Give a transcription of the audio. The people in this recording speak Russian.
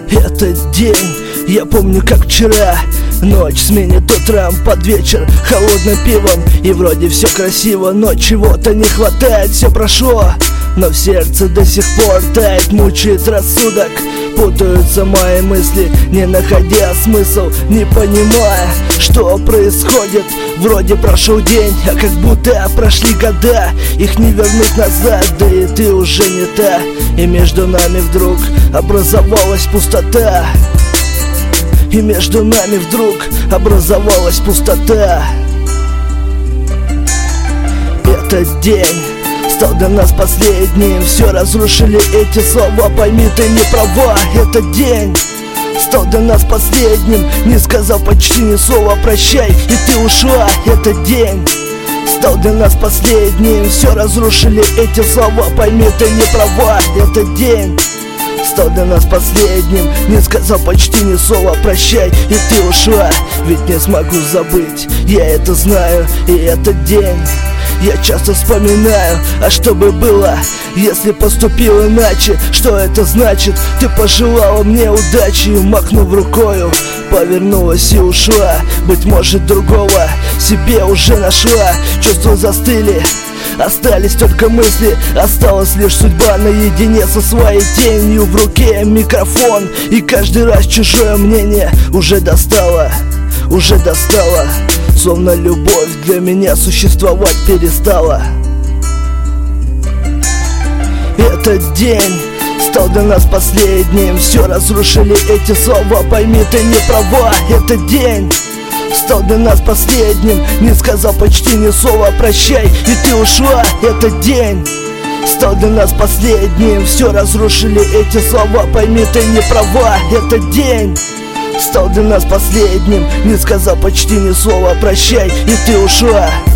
Этот день я помню как вчера. Ночь сменит утром под вечер холодным пивом. И вроде все красиво, но чего-то не хватает. Все прошло, но в сердце до сих пор тает, мучает рассудок. Путаются мои мысли, не находя смысл, не понимая, что происходит. Вроде прошел день, а как будто прошли года. Их не вернуть назад, да и ты уже не та. И между нами вдруг образовалась пустота. И между нами вдруг образовалась пустота. Этот день стал для нас последним. Все разрушили эти слова, пойми, ты не права. Этот день стал для нас последним, не сказав почти ни слова прощай, и ты ушла. Этот день стал для нас последним. Все разрушили эти слова, пойми, ты не права. Этот день стал для нас последним, не сказал почти ни слова прощай, и ты ушла. Ведь не смогу забыть, я это знаю. И этот день я часто вспоминаю. А что бы было, если поступил иначе? Что это значит? Ты пожелала мне удачи, махнув рукою, повернулась и ушла. Быть может, другого себе уже нашла. Чувства застыли, остались только мысли. Осталась лишь судьба наедине со своей тенью. В руке микрофон, и каждый раз чужое мнение уже достало. Словно любовь для меня существовать перестала. Этот день стал для нас последним. Все разрушили эти слова, пойми, ты не права. Этот день стал для нас последним, не сказал почти ни слова прощай, и ты ушла. Этот день стал для нас последним. Все разрушили эти слова, пойми, ты не права. Этот день стал для нас последним, не сказал почти ни слова прощай, и ты ушла.